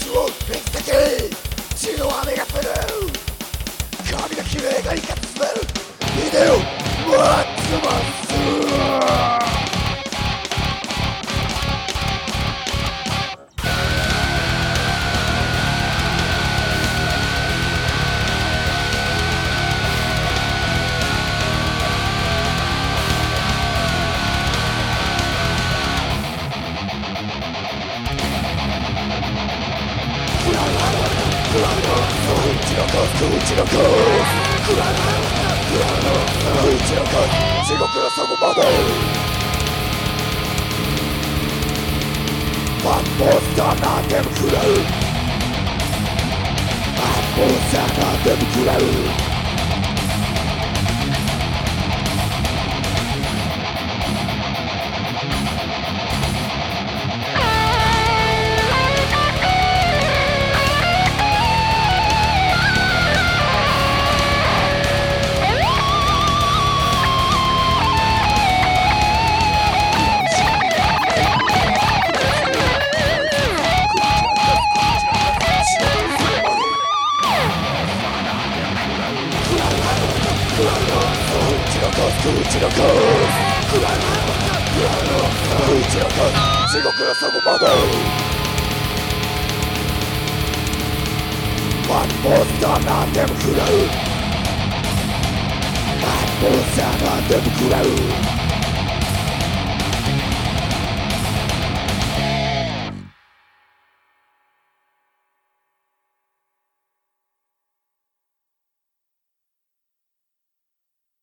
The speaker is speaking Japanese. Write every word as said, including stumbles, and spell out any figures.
を見つけ血の雨が降る髪が綺麗がいかつめるビデオマックマスうちのコースうちのコースうちのコース地獄の底までマンモンスターなんでも食らうマンモンスターなんでも食らううちのコースうちのコース地獄の底までマンモンスターなんでも食らうマンモンスターなんでも食らう